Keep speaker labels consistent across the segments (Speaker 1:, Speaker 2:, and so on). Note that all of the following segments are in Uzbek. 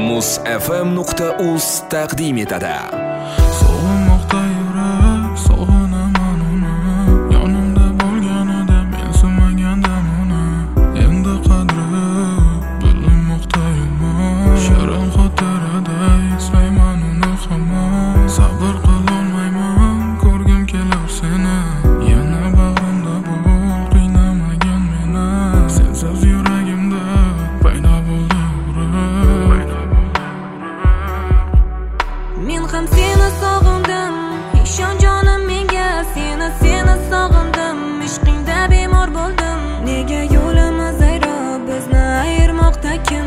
Speaker 1: musfm.uz taqdim etadi.
Speaker 2: Sog'inmoqda yurak, sog'inaman uni. Yonimda bo'lganida men sinmagandim uni. Endi qadri bilinmoqda yomon. Shirin xotiraday eslayman uni hamon. Sabr qilolmayman, ko'rgim kelar seni. Yana bag'rimda bo'l, qiynamagin meni. Sensiz yuragimda paydo bo'ldi uruq.
Speaker 3: Men ham seni sog'indim, ishon jonim menga, seni sog'indim, ishqingda bemor bo'ldim. Nega yo'limiz ayro, bizni ayirmoqda kim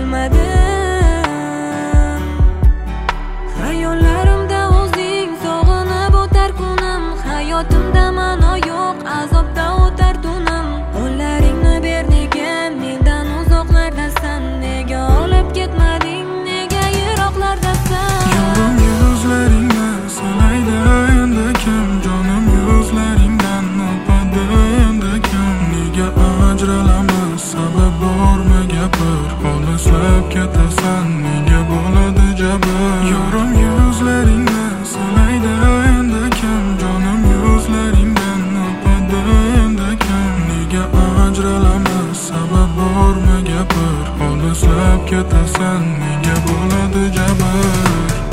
Speaker 3: bilmadim. Hayollarimda o'zing sog'inib o'tar kunim, hayotimda ma'no yo'q, azobda o'tar tunim. Qo'llaringni ber nega mendan uzoqlardasan, nega olib ketmading, nega yiroqlardasan.
Speaker 2: Yorim yuzlaringni silaydi endi kim, jonim yuzlaringdan o'padi endi kim. Nega ajralamiz, sabab bormi gapir, olislab ketasan, nega bo'ladi jabr. Yorim yuzlaringni silaydi endi kim, jonim yuzlaringdan o'padi endi kim. Nega ajralamiz, sabab bormi gapir, olislab ketasan, nega bo'ladi jabr.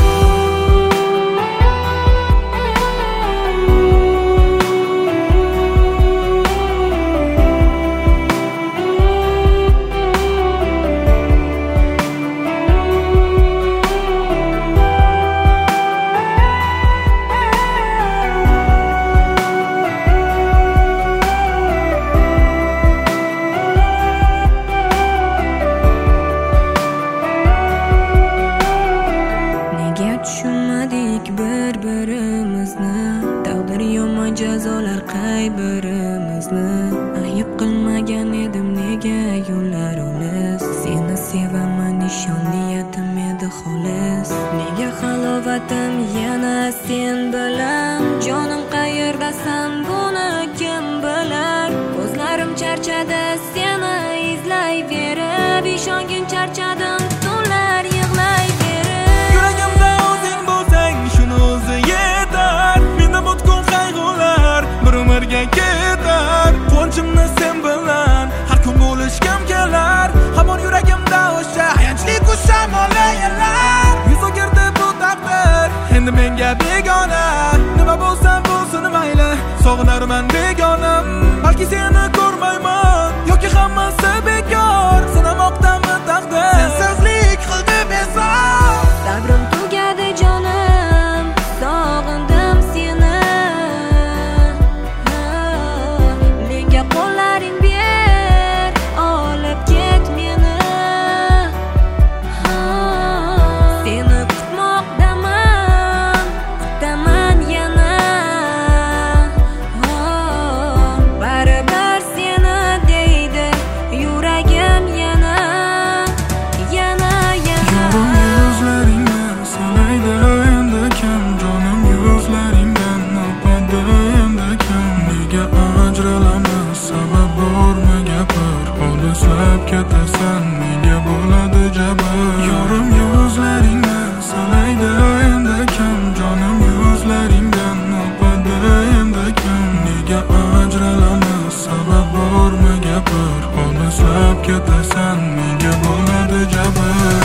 Speaker 3: Tushunmadik bir-birimizni, taqdir yomon jazolar qay birimizni. Ayib qilmagan edim nega yo'llar olis, seni sevaman nishon niyatim edi xolis. Nega halovatim yana sen bilan, jonim qayerdasan buni kim bilar. Ko'zlarim charchadi seni izlayverib, ishongin charchadim tunlar yig'layverib.
Speaker 4: Ketar quvonchimni sen bilan har kun bo'lishgim kelar. Hamon yuragimda o'sha ayanchli kuch shamoli yelar. Yuz o'girdi bu taqdir endi menga begona. Nima bo'lsa bo'lsin mayli, sog'inarman begonam. Balki seni ko'rmayman yoki hammasi bekor, sinamoqdami taqdir, sensizlik qildi bezor.
Speaker 3: Sabrim tugadi jonim, sog'indim seni. Qo'llaring ber, olib ket meni. Seni kutmoqdaman, kutaman yana. Baribir seni deydi yuragim yana.
Speaker 2: Yorim yuzlaringni silaydi endi kim, jonim yuzlaringdan o'padi endi kim. Nega ajralamiz, sabab bormi gapir, olislab ketasan, nega bo'ladi jabr. Yorim yuzlaringni silaydi endi kim, jonim yuzlaringdan o'padi endi kim. Nega ajralamiz, sabab bormi gapir, olislab ketasan, nega bo'ladi jabr.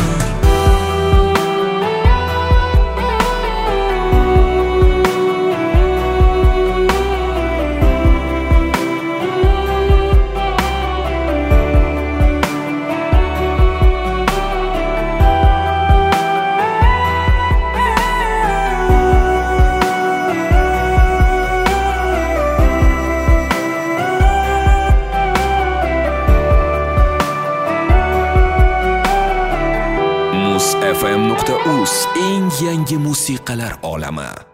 Speaker 1: musfm.uz eng yangi musiqalar olami.